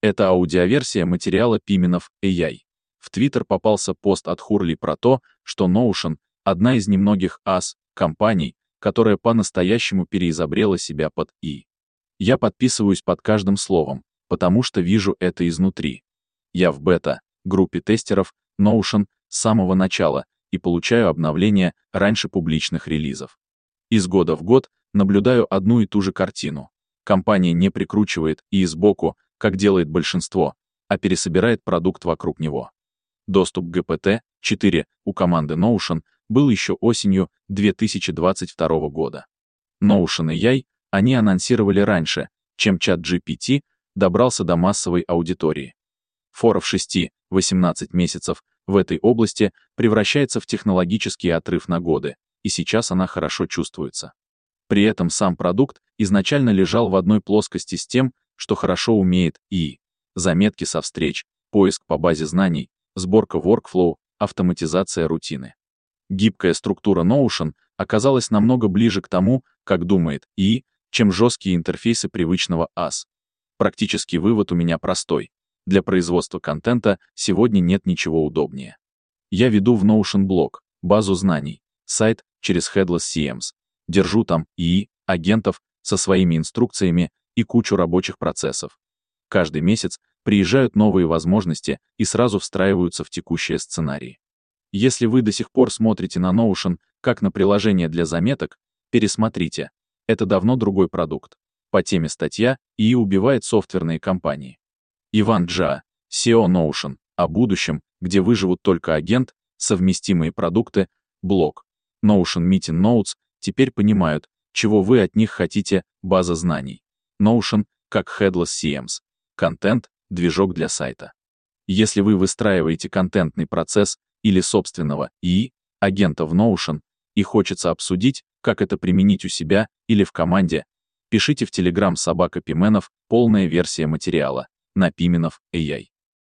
Это аудиоверсия материала Pimenov AI. В Twitter попался пост от Хурли про то, что Notion — одна из немногих компаний, которая по-настоящему переизобрела себя под И. Я подписываюсь под каждым словом, потому что вижу это изнутри. Я в бета-группе тестеров Notion с самого начала и получаю обновления раньше публичных релизов. Из года в год наблюдаю одну и ту же картину. Компания не прикручивает и сбоку, как делает большинство, а пересобирает продукт вокруг него. Доступ к GPT-4 у команды Notion был еще осенью 2022 года. Notion AI они анонсировали раньше, чем ChatGPT добрался до массовой аудитории. Фора в 6-18 месяцев в этой области превращается в технологический отрыв на годы, и сейчас она хорошо чувствуется. При этом сам продукт изначально лежал в одной плоскости с тем, что хорошо умеет ИИ. Заметки со встреч, поиск по базе знаний, сборка workflow, автоматизация рутины. Гибкая структура Notion оказалась намного ближе к тому, как думает ИИ, чем жесткие интерфейсы привычного AS. Практический вывод у меня простой. Для производства контента сегодня нет ничего удобнее. Я веду в Notion блог, базу знаний, сайт через Headless CMS. Держу там ИИ, агентов со своими инструкциями и кучу рабочих процессов. Каждый месяц приезжают новые возможности и сразу встраиваются в текущие сценарии. Если вы до сих пор смотрите на Notion как на приложение для заметок, пересмотрите. Это давно другой продукт. По теме статья «ИИ убивает софтверные компании». Иван Джа, SEO Notion, о будущем, где выживут только агент, совместимые продукты, блог. Notion Meeting Notes теперь понимают, чего вы от них хотите, база знаний. Notion как Headless CMS. Контент, движок для сайта. Если вы выстраиваете контентный процесс или собственного ИИ, агента в Notion, и хочется обсудить, как это применить у себя или в команде, пишите в Telegram @Pimenov, полная версия материала на Pimenov AI.